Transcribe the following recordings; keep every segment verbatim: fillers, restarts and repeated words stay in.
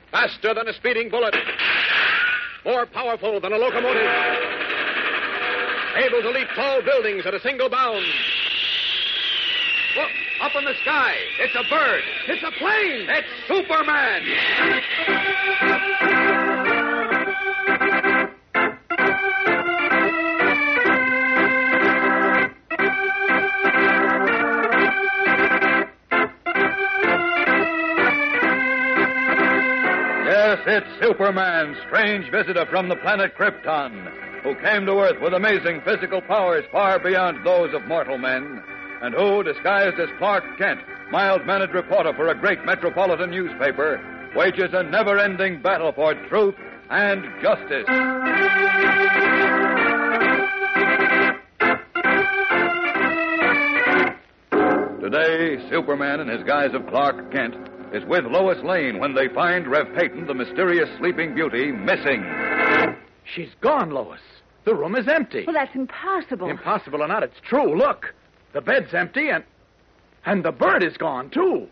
Faster than a speeding bullet. More powerful than a locomotive. Able to leap tall buildings at a single bound. Look, up in the sky. It's a bird. It's a plane. It's Superman. Yes, it's Superman, strange visitor from the planet Krypton, who came to Earth with amazing physical powers far beyond those of mortal men, and who, disguised as Clark Kent, mild-mannered reporter for a great metropolitan newspaper, wages a never-ending battle for truth and justice. Today, Superman, in his guise of Clark Kent, is with Lois Lane when they find Rev Peyton, the mysterious sleeping beauty, missing. She's gone, Lois. The room is empty. Well, that's impossible. Impossible or not, it's true. Look, the bed's empty and and the bird is gone, too.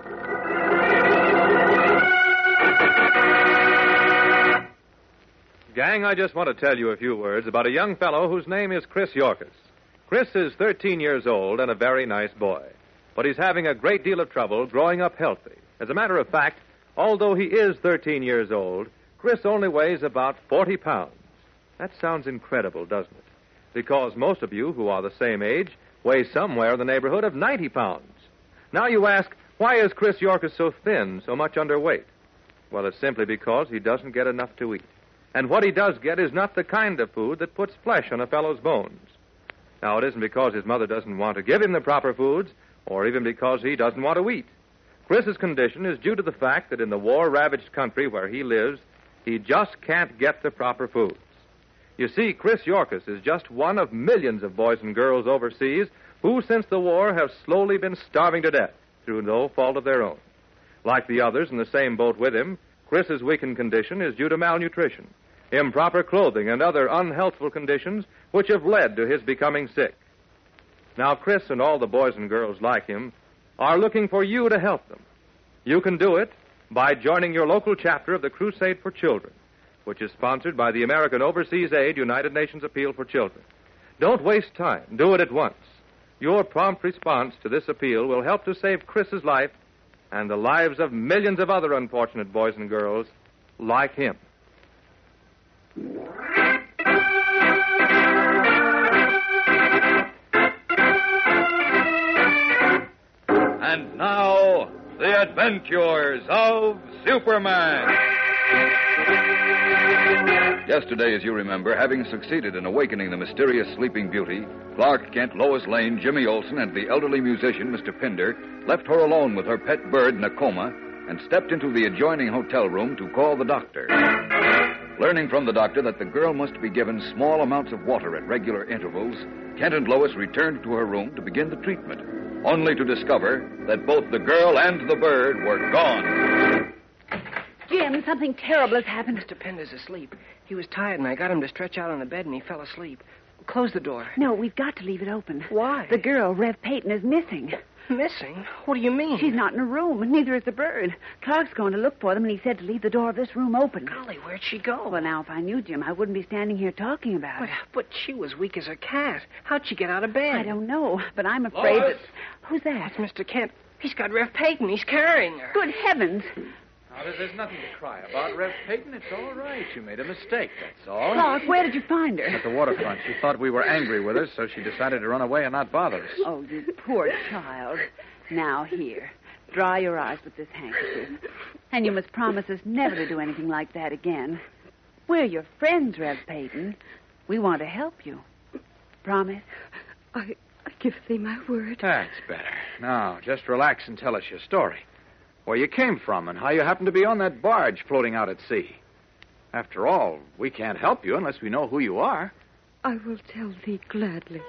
Gang, I just want to tell you a few words about a young fellow whose name is Chris Yorkis. Chris is thirteen years old and a very nice boy, but he's having a great deal of trouble growing up healthy. As a matter of fact, although he is thirteen years old, Chris only weighs about forty pounds. That sounds incredible, doesn't it? Because most of you who are the same age weigh somewhere in the neighborhood of ninety pounds. Now you ask, why is Chris Yorkis so thin, so much underweight? Well, it's simply because he doesn't get enough to eat. And what he does get is not the kind of food that puts flesh on a fellow's bones. Now, it isn't because his mother doesn't want to give him the proper foods, or even because he doesn't want to eat. Chris's condition is due to the fact that in the war-ravaged country where he lives, he just can't get the proper foods. You see, Chris Yorkis is just one of millions of boys and girls overseas who, since the war, have slowly been starving to death through no fault of their own. Like the others in the same boat with him, Chris's weakened condition is due to malnutrition, improper clothing, and other unhealthful conditions which have led to his becoming sick. Now, Chris and all the boys and girls like him are looking for you to help them. You can do it by joining your local chapter of the Crusade for Children, which is sponsored by the American Overseas Aid United Nations Appeal for Children. Don't waste time. Do it at once. Your prompt response to this appeal will help to save Chris's life and the lives of millions of other unfortunate boys and girls like him. And now, the adventures of Superman. Yesterday, as you remember, having succeeded in awakening the mysterious sleeping beauty, Clark Kent, Lois Lane, Jimmy Olsen, and the elderly musician, Mister Pinder, left her alone with her pet bird in a coma and stepped into the adjoining hotel room to call the doctor. Learning from the doctor that the girl must be given small amounts of water at regular intervals, Kent and Lois returned to her room to begin the treatment, only to discover that both the girl and the bird were gone. Jim, something terrible has happened. Mister Pender's asleep. He was tired, and I got him to stretch out on the bed, and he fell asleep. Close the door. No, we've got to leave it open. Why? The girl, Rev Peyton, is missing. Missing? What do you mean? She's not in her room, and neither is the bird. Clark's going to look for them, and he said to leave the door of this room open. Golly, where'd she go? Well, now, if I knew, Jim, I wouldn't be standing here talking about But, it. but she was weak as a cat. How'd she get out of bed? I don't know, but I'm afraid Lois? that... Who's that? That's Mister Kent. He's got Rev Peyton. He's carrying her. Good heavens. Now, there's, there's nothing to cry about, Rev Peyton. It's all right. You made a mistake, that's all. Clark, where did you find her? At the waterfront. She thought we were angry with her, so she decided to run away and not bother us. Oh, you poor child. Now, here. Dry your eyes with this handkerchief. And you must promise us never to do anything like that again. We're your friends, Rev Peyton. We want to help you. Promise? I, I give thee my word. That's better. Now, just relax and tell us your story. Where you came from and how you happened to be on that barge floating out at sea. After all, we can't help you unless we know who you are. I will tell thee gladly.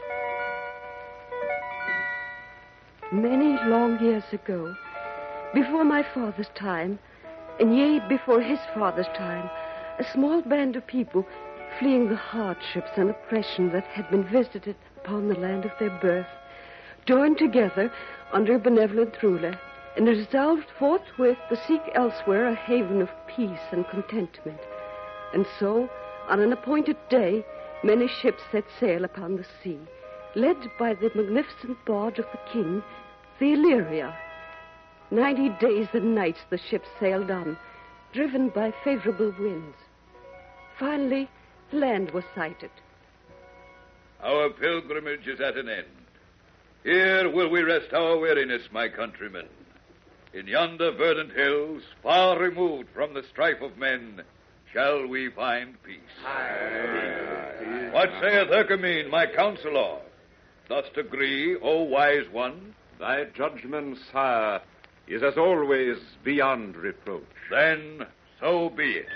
Many long years ago, before my father's time, and yea, before his father's time, a small band of people, fleeing the hardships and oppression that had been visited upon the land of their birth, joined together under a benevolent ruler and resolved forthwith to seek elsewhere a haven of peace and contentment. And so, on an appointed day, many ships set sail upon the sea, led by the magnificent barge of the king, the Illyria. Ninety days and nights the ships sailed on, driven by favorable winds. Finally, land was sighted. Our pilgrimage is at an end. Here will we rest our weariness, my countrymen. In yonder verdant hills, far removed from the strife of men, shall we find peace. Aye. What saith Hercamine, my counselor? Dost agree, O wise one? Thy judgment, sire, is as always beyond reproach. Then so be it.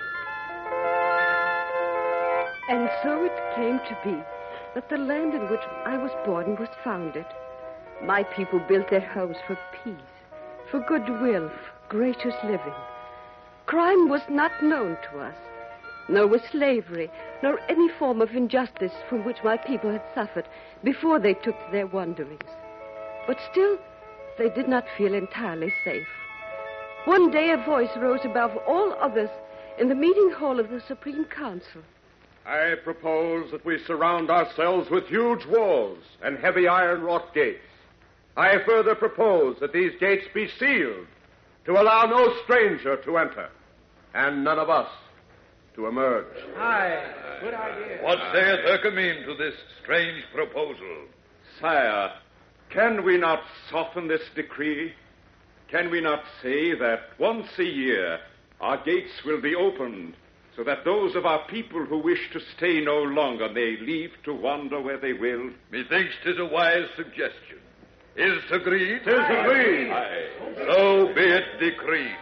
And so it came to be that the land in which I was born was founded. My people built their homes for peace, for goodwill, for gracious living. Crime was not known to us, nor was slavery, nor any form of injustice from which my people had suffered before they took to their wanderings. But still, they did not feel entirely safe. One day a voice rose above all others in the meeting hall of the Supreme Council. I propose that we surround ourselves with huge walls and heavy iron-wrought gates. I further propose that these gates be sealed to allow no stranger to enter, and none of us to emerge. Aye, good idea. What saith Hercamine to this strange proposal? Sire, can we not soften this decree? Can we not say that once a year our gates will be opened so that those of our people who wish to stay no longer may leave to wander where they will? Methinks 'tis a wise suggestion. Is 't agreed? 'Tis agreed. Aye. So be it decreed.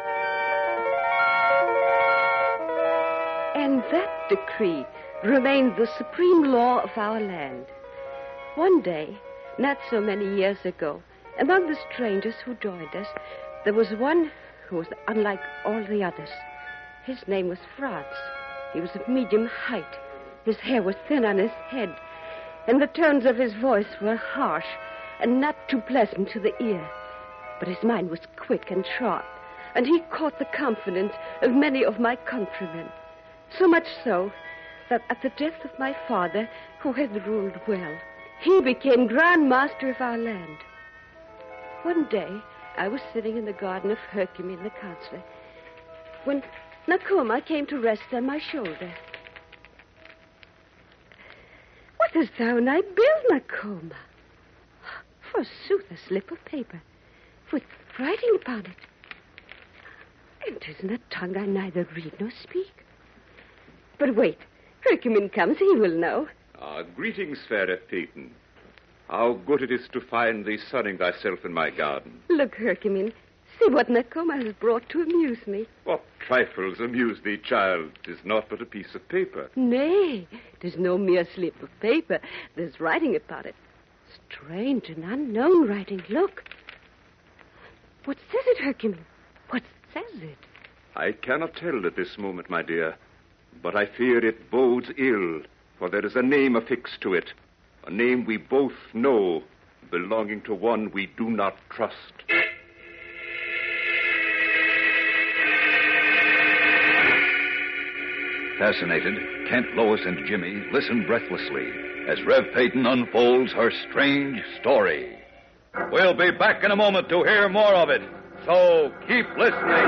And that decree remained the supreme law of our land. One day, not so many years ago, among the strangers who joined us, there was one who was unlike all the others. His name was Franz. He was of medium height. His hair was thin on his head, and the tones of his voice were harsh and not too pleasant to the ear. But his mind was quick and sharp, and he caught the confidence of many of my countrymen. So much so that at the death of my father, who had ruled well, he became Grand Master of our land. One day, I was sitting in the garden of Hercamine the counselor, when Nakoma came to rest on my shoulder. What hast thou in thy bill, Nakoma? Forsooth, a slip of paper, with writing upon it. And 'tis in a tongue I neither read nor speak. But wait, Hercamine comes, he will know. Ah, greetings, fair Peyton. How good it is to find thee sunning thyself in my garden. Look, Hercamine, see what Nakoma has brought to amuse me. What trifles amuse thee, child? 'Tis naught but a piece of paper. Nay, 'tis no mere slip of paper. There's writing upon it. Strange and unknown writing. Look. What says it, Hercamine? What says it? I cannot tell at this moment, my dear, but I fear it bodes ill, for there is a name affixed to it, a name we both know, belonging to one we do not trust. Fascinated, Kent, Lois, and Jimmy listen breathlessly as Rev Peyton unfolds her strange story. We'll be back in a moment to hear more of it, so keep listening.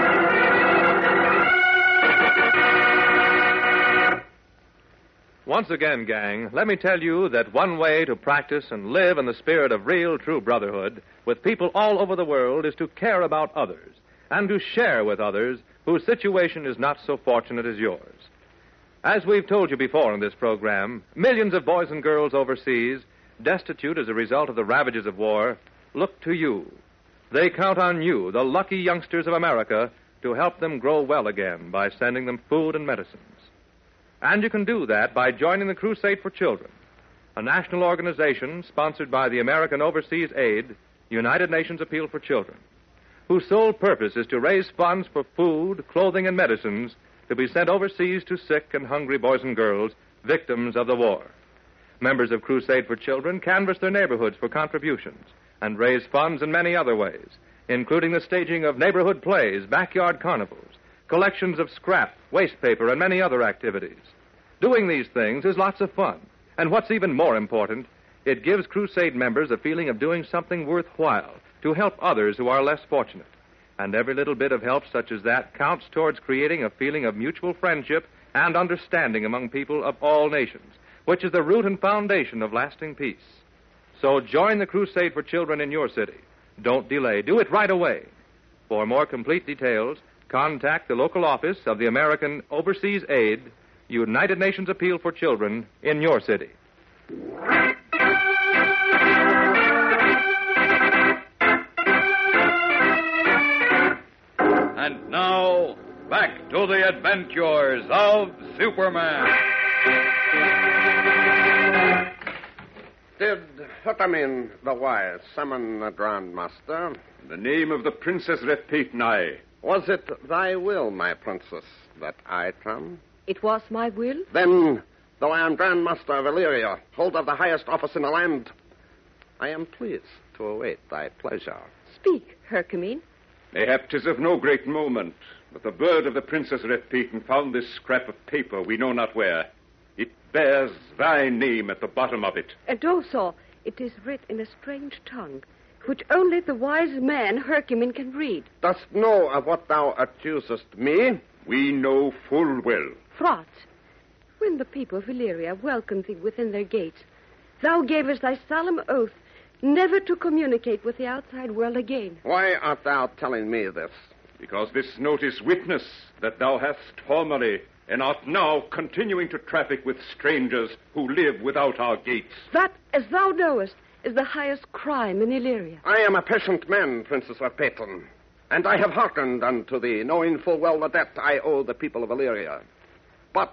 Once again, gang, let me tell you that one way to practice and live in the spirit of real, true brotherhood with people all over the world is to care about others and to share with others whose situation is not so fortunate as yours. As we've told you before in this program, millions of boys and girls overseas, destitute as a result of the ravages of war, look to you. They count on you, the lucky youngsters of America, to help them grow well again by sending them food and medicines. And you can do that by joining the Crusade for Children, a national organization sponsored by the American Overseas Aid, United Nations Appeal for Children, whose sole purpose is to raise funds for food, clothing, and medicines to be sent overseas to sick and hungry boys and girls, victims of the war. Members of Crusade for Children canvass their neighborhoods for contributions and raise funds in many other ways, including the staging of neighborhood plays, backyard carnivals, collections of scrap, waste paper, and many other activities. Doing these things is lots of fun. And what's even more important, it gives Crusade members a feeling of doing something worthwhile to help others who are less fortunate. And every little bit of help such as that counts towards creating a feeling of mutual friendship and understanding among people of all nations, which is the root and foundation of lasting peace. So join the Crusade for Children in your city. Don't delay. Do it right away. For more complete details, contact the local office of the American Overseas Aid, United Nations Appeal for Children in your city. And now, back to the adventures of Superman. Did Hutamin the Wise summon the Grand Master? In the name of the Princess Ref Peyton, I. Was it thy will, my princess, that I come? It was my will. Then, though I am Grand Master of Illyria, holder of the highest office in the land, I am pleased to await thy pleasure. Speak, Hercules. Mayhap 'tis of no great moment, but the bird of the Princess Ref Peyton found this scrap of paper we know not where. It bears thy name at the bottom of it. And also, it is writ in a strange tongue, which only the wise man Hercules can read. Dost know of what thou accusest me? We know full well. Frauds, when the people of Illyria welcomed thee within their gates, thou gavest thy solemn oath never to communicate with the outside world again. Why art thou telling me this? Because this note is witness that thou hast formerly and art now continuing to traffic with strangers who live without our gates. That, as thou knowest, is the highest crime in Illyria. I am a patient man, Princess of Peyton, and I have hearkened unto thee, knowing full well the debt I owe the people of Illyria. But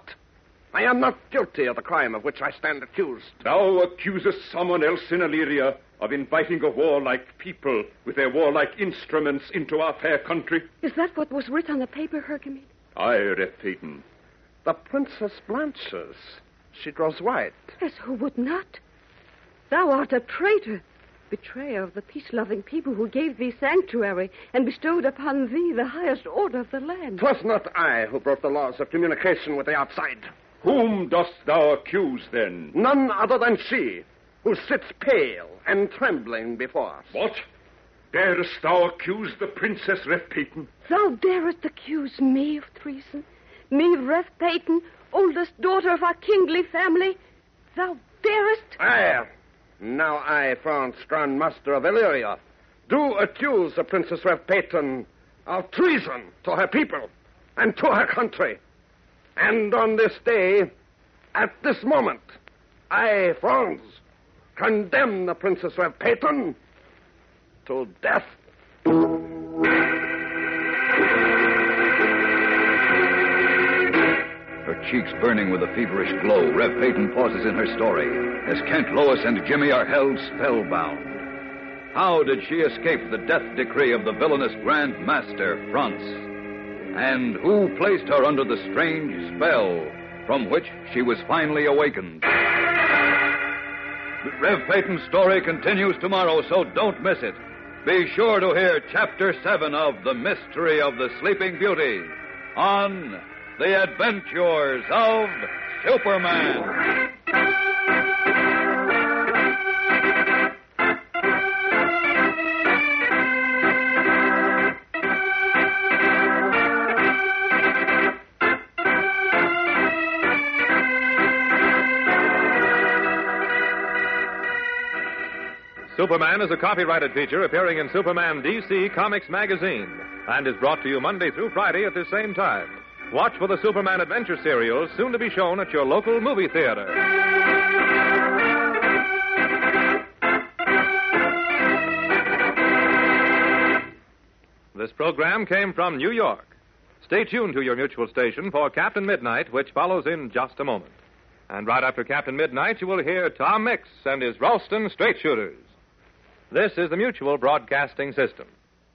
I am not guilty of the crime of which I stand accused. Thou accusest someone else in Illyria of inviting a warlike people with their warlike instruments into our fair country. Is that what was writ on the paper, Hercules? Aye, Ref Peyton. The princess blanches. She grows white. Yes, who would not? Thou art a traitor, betrayer of the peace-loving people who gave thee sanctuary and bestowed upon thee the highest order of the land. 'Twas not I who broke the laws of communication with the outside. Whom dost thou accuse, then? None other than she, who sits pale and trembling before us. What? Darest thou accuse the Princess Ref Peyton? Thou darest accuse me of treason? Me, Ref Peyton, oldest daughter of our kingly family? Thou darest? Aye. Now I, France, Grand Master of Illyria, do accuse the Princess Ref Peyton of treason to her people and to her country. And on this day, at this moment, I, France, condemn the Princess Ref Peyton to death. Her cheeks burning with a feverish glow, Rev Peyton pauses in her story as Kent, Lois, and Jimmy are held spellbound. How did she escape the death decree of the villainous Grand Master, France? And who placed her under the strange spell from which she was finally awakened? Rev Peyton's story continues tomorrow, so don't miss it. Be sure to hear Chapter seven of The Mystery of the Sleeping Beauty on The Adventures of Superman. Superman is a copyrighted feature appearing in Superman D C Comics magazine and is brought to you Monday through Friday at the same time. Watch for the Superman Adventure serial, soon to be shown at your local movie theater. This program came from New York. Stay tuned to your mutual station for Captain Midnight, which follows in just a moment. And right after Captain Midnight, you will hear Tom Mix and his Ralston Straight Shooters. This is the Mutual Broadcasting System.